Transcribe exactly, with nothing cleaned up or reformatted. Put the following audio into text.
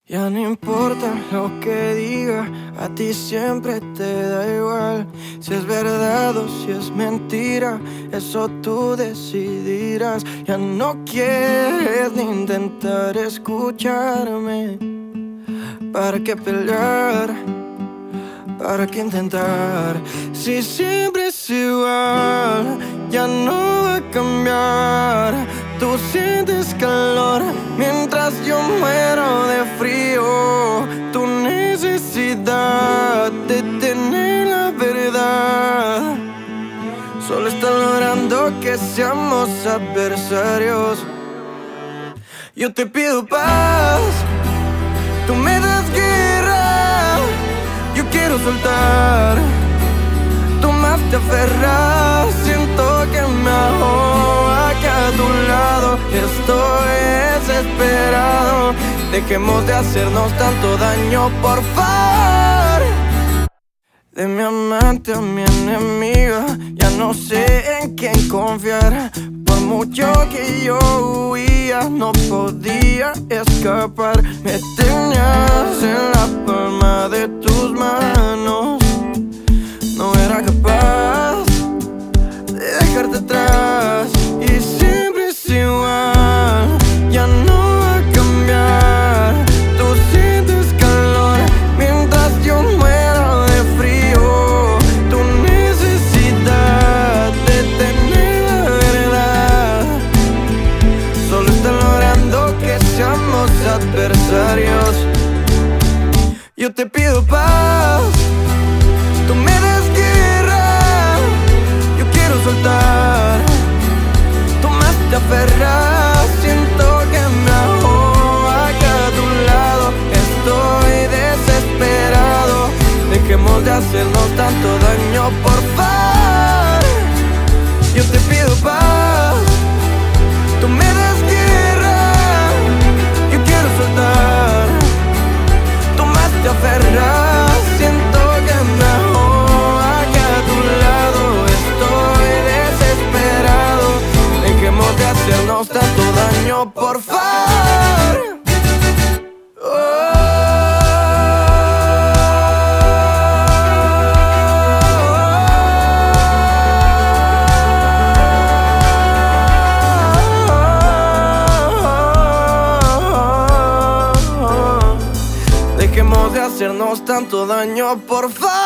Ya no importa lo que diga, a ti siempre te da igual. Si es verdad o si es mentira, eso tú decidirás. Ya no quieres ni intentar escucharme. ¿Para qué pelear? ¿Para qué intentar? Si siempre es igual, ya no va a cambiar. Tú sientes calor mientras yo muero de frío. Tu necesidad de tener la verdad solo está logrando que seamos adversarios. Yo te pido paz, tú me das guerra. Yo quiero soltar, tú más te aferras. Siento que me ahogo aquí a tu lado. Estoy desesperado. Dejemos de hacernos tanto daño, por favor. De mi amante a mi enemiga, ya no sé en quién confiar. Por mucho que yo huía, no podía escapar. Me tenías en la palma de tus manos. No era capaz de dejarte atrás. Y siempre es igual, ya no va a cambiar. Tú sientes calor mientras yo muero de frío. Tu necesidad de tener la verdad solo está logrando que seamos adversarios. Yo te pido paz, tú me das guerra. Yo quiero soltar, tú más te aferras. Siento que me ahogo aquí a tu lado. Estoy desesperado. Dejemos de hacernos tanto daño, por favor. Yo te pido paz, tú me das guerra. Yo quiero soltar, tú más te aferras. Siento que me ahogo aquí a tu lado. Estoy desesperado. Dejemos de hacernos tanto daño, por favor. Dejemos de hacernos tanto daño, por favor.